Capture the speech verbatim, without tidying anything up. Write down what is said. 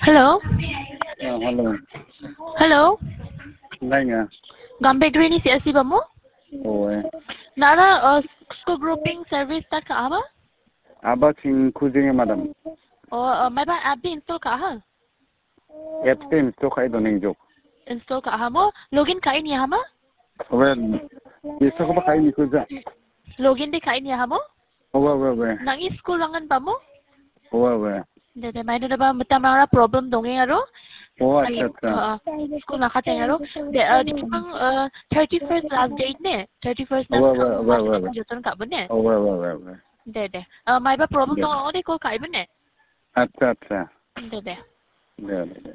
Hello. Uh, hello. Hello. Lainga. Gambegri ni siya si ba mo? Oh, eh. Nara uh, school grouping service ta ka ba? Aba sing kujing madam. O uh, may ba app install ka ha? App team to kai do ning jok. Install ka ha mo? Login ka ini ha ma? Well, isa ko ba kai ni kuja? Login di ka ini ha mo? Owa owa owa. Nang school langan pa mo? Owa owa. Dede may na ba mata problem dongeng aro? Oh, acha acha. Uh, school nakateng aro. De uh, di pang uh, thirty-first last date ne. thirty-first na Owa owa owa owa. joton ka ba ne? Owa owa owa owa. Dede. Uh, may ba problem dong ako di ko ka ba ne? Acha acha. Dede. Dede.